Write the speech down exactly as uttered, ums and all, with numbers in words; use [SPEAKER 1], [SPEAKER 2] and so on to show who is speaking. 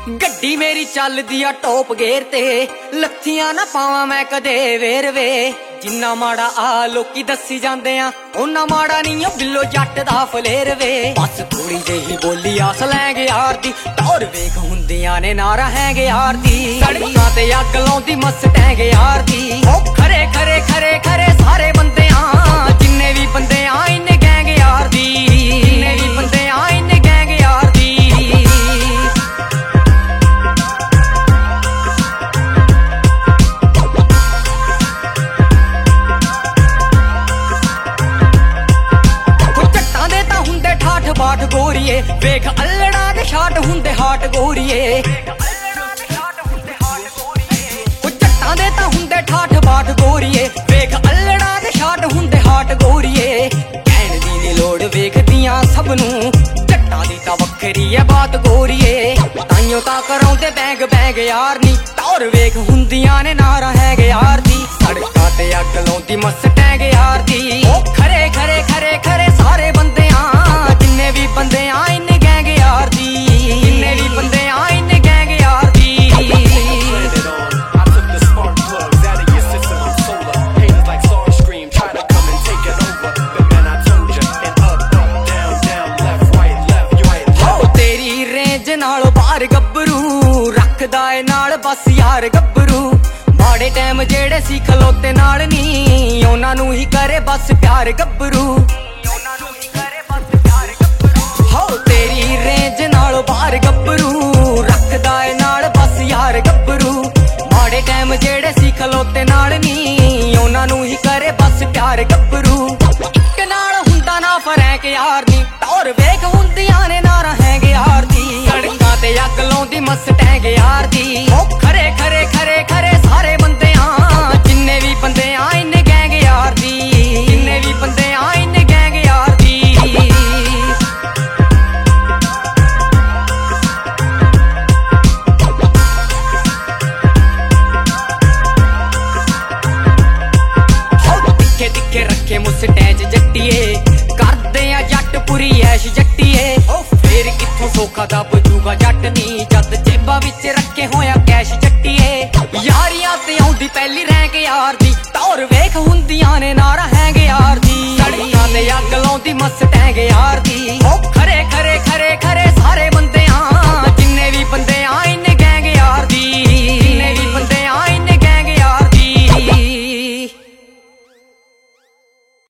[SPEAKER 1] ਗੱਡੀ ਮੇਰੀ ਚੱਲਦੀ ਆ ਟੌਪ ਗੇਅਰ ਤੇ, ਲੱਥੀਆਂ ਨਾ ਪਾਵਾਂ ਮੈਂ ਕਦੇ ਵੇਰਵੇ। ਜਿੰਨਾ ਮਾੜਾ ਆ ਲੋਕੀ ਦੱਸੀ ਜਾਂਦੇ ਆ, ਉਹਨਾਂ ਮਾੜਾ ਨਹੀਂ ਓ ਬਿੱਲੋ ਜੱਟ ਦਾ ਫਲੇਰ ਵੇ। ਬਸ ਥੋੜੀ ਜਿਹੀ ਬੋਲੀ ਆ ਸਲੈਂਗ ਯਾਰ ਦੀ, ਟੌਰ ਵੇਖ ਹੁੰਦੀਆਂ ਨੇ ਨਾਰਾ ਹੈਗੇ ਯਾਰ ਦੀ। ਸੜਕਾਂ ਤੇ ਅੱਗ ਲਾਉਂਦੀ ਮਸਟੈਂਗ ਯਾਰ ਦੀ। ਉਹ ਖਰੇ ਖਰੇ ਖਰੇ ਖਰੇ ਸਾਰੇ ਬੰਦੇ ਆ, ਜਿੰਨੇ ਵੀ ਬੰਦੇ ਆ ਇੰਨੇ ਗੈਂਗ ਯਾਰ ਦੀ, ਜਿੰਨੇ ਵੀ ਬੰਦੇ ਆ ਇੰਨੇ ਗੈਂਗ ਯਾਰ ਦੀ। ਬਾਟ ਗੋਰੀਏ ਵੇਖ ਅਲੜਾ ਦੇ ਸ਼ਾਟ ਹੁੰਦੇ ਹਾਟ ਗੋਰੀਏ। ਉਹ ਜੱਟਾਂ ਦੇ ਤਾਂ ਹੁੰਦੇ ਠਾਠ ਬਾਟ ਗੋਰੀਏ, ਵੇਖ ਅਲੜਾ ਦੇ ਸ਼ਾਟ ਹੁੰਦੇ ਹਾਟ ਗੋਰੀਏ। ਕਹਿਣ ਦੀ ਨੀ ਲੋੜ ਵੇਖਦੀਆਂ ਸਭ ਨੂੰ, ਜੱਟਾਂ ਦੀ ਤਾਂ ਵੱਖਰੀ ਐ ਬਾਤ ਗੋਰੀਏ। ਤਾਈਓ ਤਾਂ ਕਰਾਉਂਦੇ ਬੈਂਗ ਬੈਂਗ ਯਾਰ ਨੀ, ਟੌਰ ਵੇਖ ਹੁੰਦੀਆਂ ਨੇ ਨਾਰਾ ਹੈਗੇ ਯਾਰ ਦੀ। ਸੜਕਾਂ ਤੇ ਅੱਗ ਲਾਉਂਦੀ ਮਸਟੈਂਗ ਯਾਰ ਦੀ। ਉਹ ਖਰੇ ਖਰੇ ਖਰੇ ਖਰੇ ਸਾਰੇ ਬੰਦੇ ਆ, ਜਿੰਨੇ ਵੀ ਬੰਦੇ ਆ ਇੰਨੇ ਗੈਂਗ ਯਾਰ ਦੀ, ਜਿੰਨੇ ਵੀ ਬੰਦੇ ਆ ਇੰਨੇ ਗੈਂਗ ਯਾਰ ਦੀ। ਤੇਰੀ ਰੇਂਜ ਨਾਲੋਂ ਬਾਹਰ ਗੱਭਰੂ, ਰੱਖਦਾ ਏ ਨਾਲ ਬਸ ਯਾਰ ਗੱਭਰੂ। ਮਾੜੇ ਟਾਈਮ ਜਿਹੜੇ ਸੀ ਖਲੋਤੇ ਨਾਲ ਨੀ, ਉਹਨਾਂ ਨੂੰ ਹੀ ਕਰੇ ਬਸ ਪਿਆਰ ਗੱਭਰੂ। ਤੇਰੀ ਰੇਂਜ ਨਾਲੋਂ ਬਾਹਰ ਗੱਭਰੂ, ਰੱਖਦਾ ਏ ਨਾਲ ਬਸ ਯਾਰ ਗੱਭਰੂ। ਮਾੜੇ ਟਾਈਮ ਜਿਹੜੇ ਸੀ ਖਲੋਤੇ ਨਾਲ ਨੀ, ਉਹਨਾਂ ਨੂੰ ਹੀ ਕਰੇ ਬਸ ਪਿਆਰ ਗੱਭਰੂ। ਇੱਕ ਨਾਲ ਹੁੰਦਾ ਨਾ ਫਰੈਂਕ ਯਾਰ ਨੀ, ਟੌਰ ਵੇਖ ਹੁੰਦੀਆਂ ਨੇ ਨਾਰਾ ਹੈਗੇ ਯਾਰ ਦੀ। ਸੜਕਾਂ ਤੇ ਅੱਗ ਲਾਉਂਦੀ ਮਸਟੈਂਗ ਯਾਰ ਦੀ। ਉਹ ਖਰੇ ਖਰੇ ਖਰੇ ਖਰੇ ਸਾਰੇ ਬੰਦੇ ਆ, ਜਿੰਨੇ ਵੀ ਬੰਦੇ ਆ ਇੰਨੇ ਗੈਂਗ ਯਾਰ ਦੀ, ਜਿੰਨੇ ਵੀ ਬੰਦੇ ਆ ਇੰਨੇ ਗੈਂਗ ਯਾਰ ਦੀ। ਤਿੱਖੇ ਰੱਖੇ ਮੁਸਟੈਂਜ ਜੱਟੀਏ, ਕਰਦੇ ਆ ਜੱਟ ਪੂਰੀ ਐਸ਼ ਜੱਟੀਏ। ਫੇਰ ਕਿੱਥੋਂ ਸੌਖਾ ਦਾ ਬਜੂਗਾ ਜੱਟ ਨੀ, ਜਦ ਜੇਬਾਂ ਵਿੱਚ ਰੱਖੇ ਹੋਇਆ ਕੈਸ਼ ਜੱਟੀਏ। ਯਾਰੀਆਂ ਤੇ ਆਉਂਦੀ ਪਹਿਲੀ ਰੈਂਕ ਯਾਰ ਦੀ, ਟੌਰ ਵੇਖ ਹੁੰਦੀਆਂ ਨੇ ਨਾਰਾ ਹੈਗੇ ਯਾਰ ਦੀ। ਸੜਕਾਂ ਤੇ ਅੱਗ ਲਾਉਂਦੀ ਮਸਟੈਂਗ ਯਾਰ ਦੀ।